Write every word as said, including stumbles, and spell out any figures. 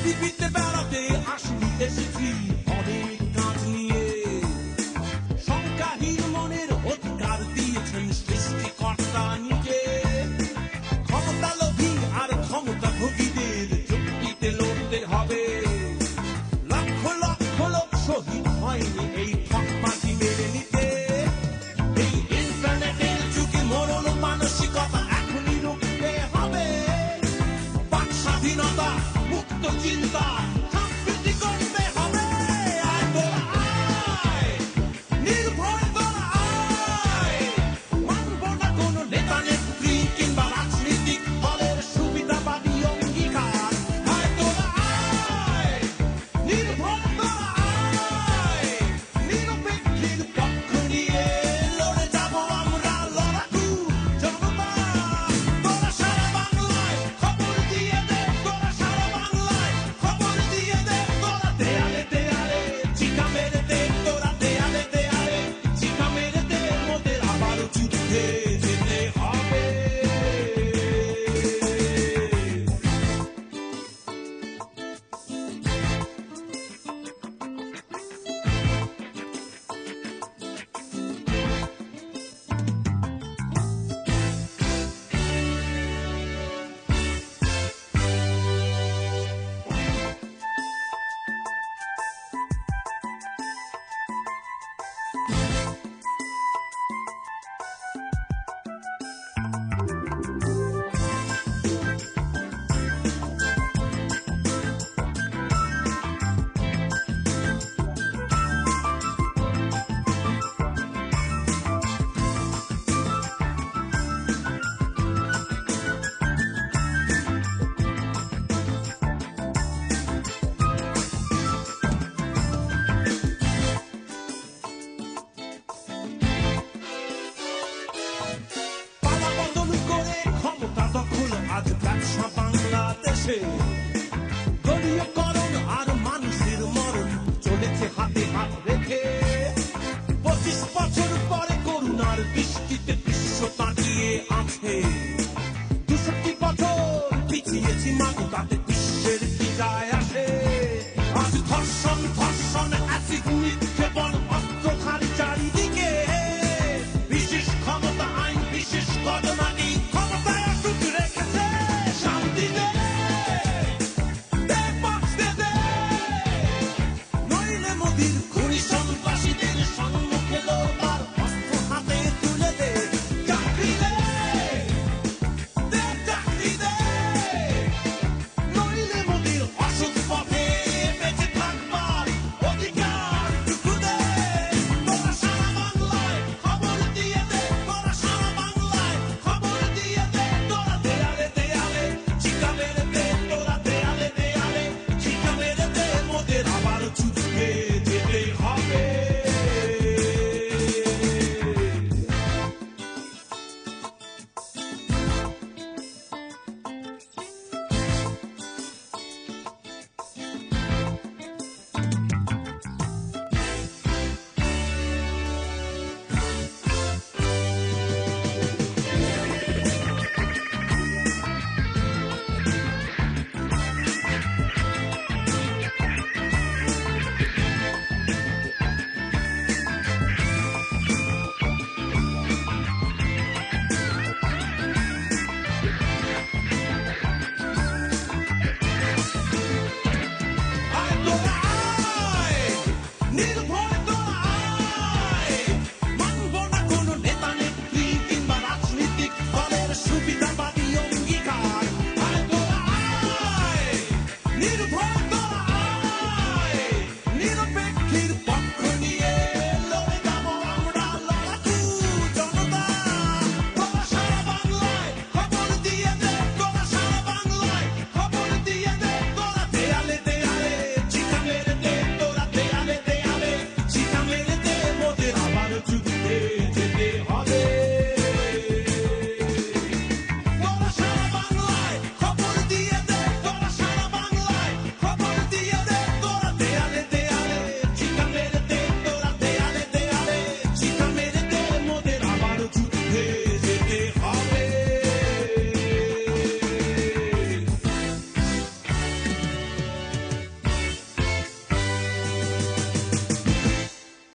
পৃথিবীতে বেড়াতে আসি এসেছি অনেক কাজ নিয়ে, সংখ্যাহীন মনের অধিকার দিয়েছেন সৃষ্টিকর্তা নিজে। ক্ষমতা লোভী আর ক্ষমতা ভোগীদের যুক্তিতে লড়তে হবে। লক্ষ লক্ষ লোক শহীদ হয়নি এই ঠকবাজি মেনে নিতে। এই ইন্টারনেটের যুগে মরণ মানসিকতা এখনই রুখতে হবে। বাক স্বাধীনতা, মুক্ত চিন্তা, সম্প্রীতি করতে হবে। আয় তোরা আয়, নির্ভয় তোরা আয়। মানব না কোনো নেতা নেত্রী কিংবা রাজনীতিক দলের সুবিধাবাদী অঙ্গীকার। আয় তোরা আয়, নির্ভয় তোরা আয়। নিরপেক্ষের পক্ষ নিয়ে লড়ে যাব আমরা লড়াকু জনতা। তোরা সারা বাংলায় খবর দিয়ে দে, তোরা সারা বাংলায় খবর দিয়ে দে। তোরা দেয়ালে দেয়ালে চিকা মেরে দে, তোরা দেয়ালে দেয়ালে চিকা মেরে দে। মোদের আবার যুদ্ধে যেতে হবে। পালা বদল করে ক্ষমতা দখল আজ ব্যবসা বাংলাদেশে।